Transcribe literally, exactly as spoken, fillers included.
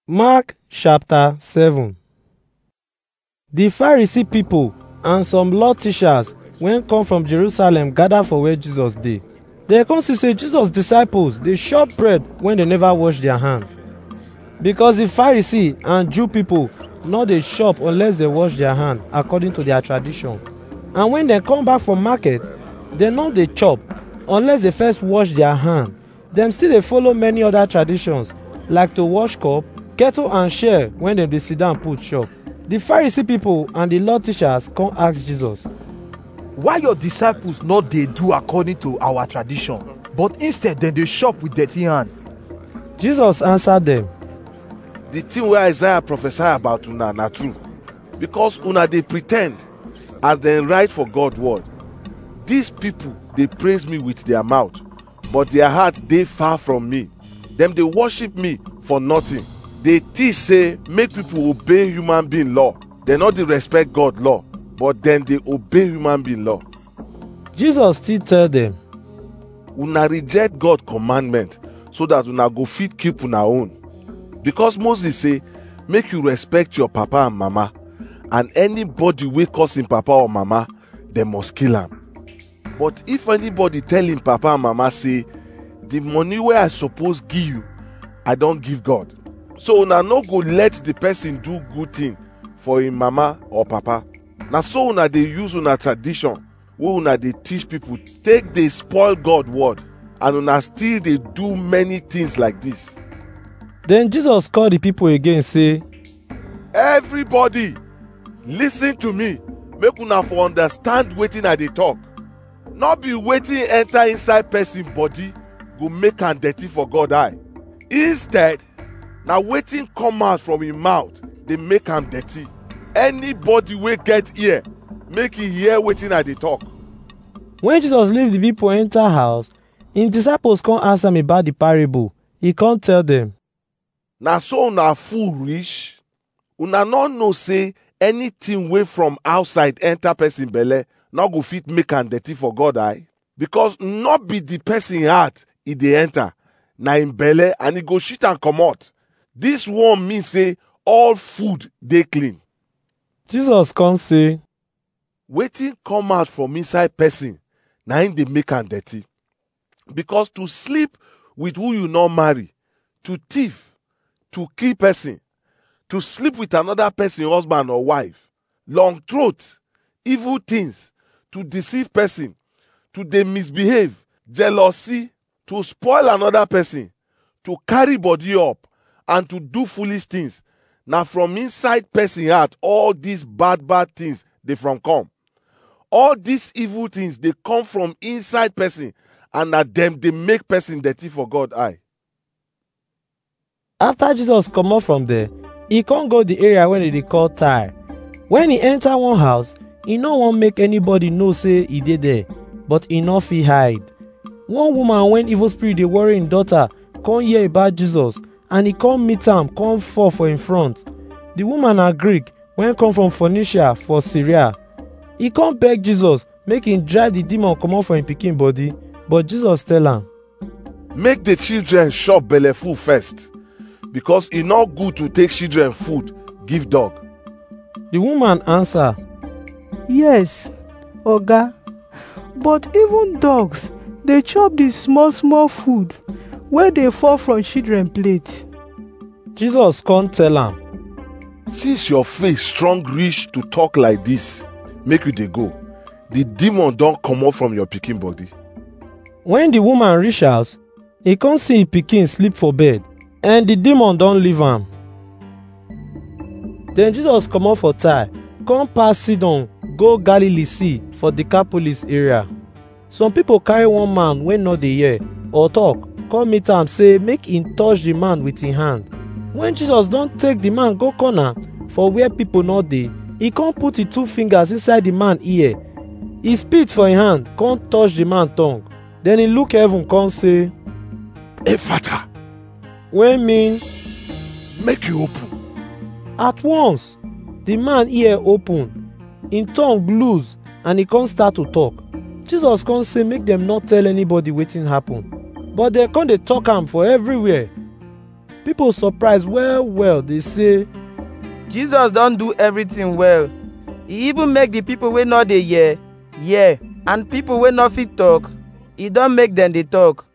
Mark chapter seven. The Pharisee people and some law teachers wey come from Jerusalem gather for where Jesus dey. Dem come see say Jesus disciples dey chop bread when dem never wash their hand. Because the Pharisee and Jew people no dey chop unless dem wash their hand according to their tradition. And when dem come back from market, dem no dey chop unless dem first wash their hand. Dem still dey follow many other traditions like to wash cup, kettle and share when dem dey sit down put chop. The Pharisee people and the law teachers come ask Jesus, why your disciples not dey do according to our tradition, but instead dem dey chop with dirty hand? Jesus answered them, the thing wey Isaiah prophesy about una na true, because una dey pretend as dem write for God word. These people dey praise me with their mouth, but their heart dey far from me. Dem dey worship me for nothing. They teach say make people obey human being law. Dem no dey respect God law, but dem dey obey human being law. Jesus still tell them, una reject God commandment so that una go fit keep una own. Because Moses say make you respect your papa and mama, and anybody wey curse him papa or mama, dem must kill am. But if anybody tell him papa and mama say the money wey I suppose give you, I don give God, so una no go let the person do good thing for him mama or papa. Na so una dey use una tradition wey una dey teach people take dey spoil God word, and una still dey do many things like this. Then Jesus call the people again say, everybody listen to me, make una for understand wetin I dey talk. No be wetin enter inside person body go make am dirty for God eye. Instead, na wetin come out from him mouth dey make am dirty. Anybody wey get ear, make e hear wetin I dey talk. When Jesus leave the people enter house, him disciples come ask am about the parable. He come tell them, na so una full reach? Una no know say anything wey from outside enter person belle no go fit make am dirty for God eye? Because no be the person heart e dey enter, na him belle, and e go shit am comot. This one mean say all food dey clean. Jesus come say, wetin come out from inside person na him dey make am dirty. Because to sleep with who you no marry, to thief, to kill person, to sleep with another person husband or wife, long throat, evil things, to deceive person, to dey misbehave, jealousy, to spoil another person, to carry body up, and to do foolish things. Na from inside person heart all these bad bad things dey from come. All these evil things dey come from inside person, and na dem dey make person dirty for God eye. After Jesus comot from there, he come go the area wey dem dey call Tyre. When he enter one house, he no wan make anybody know say he dey there, but he no fit hide. One woman when evil spirit dey worry him daughter come hear about Jesus, and he come meet am come fall for him front. The woman na Greek wey come from Phoenicia for Syria. He come beg Jesus make him drive the demon comot from him pikin body, but Jesus tell am, make the children chop belle full first, because e no good to take children food give dog. The woman answer, yes, oga, but even dogs dey chop the small small food wey dey fall from children plate. Jesus come tell am, since your faith strong reach to talk like this, make you dey go. The demon don comot from your pikin body. When the woman reach house, he come see him pikin sleep for bed, and the demon don leave am. Then Jesus comot for Tyre, come pass Sidon, go Galilee Sea for Decapolis area. Some people carry one man wey no dey hear or talk, come meet am say make him touch the man with him hand. When Jesus don take the man go corner for where people no dey, he come put him two fingers inside the man ear. He spit for him hand, come touch the man tongue. Then he look heaven, come say, Ephata, wey mean, make you open. At once, the man ear open, him tongue loose, and he come start to talk. Jesus come say make dem not tell anybody wetin happen, but dem come dey talk am for everywhere. People surprise well well, dey say, Jesus don do everything well. He even make the people wey no dey hear, hear, and people wey no fit talk, he don make dem dey talk.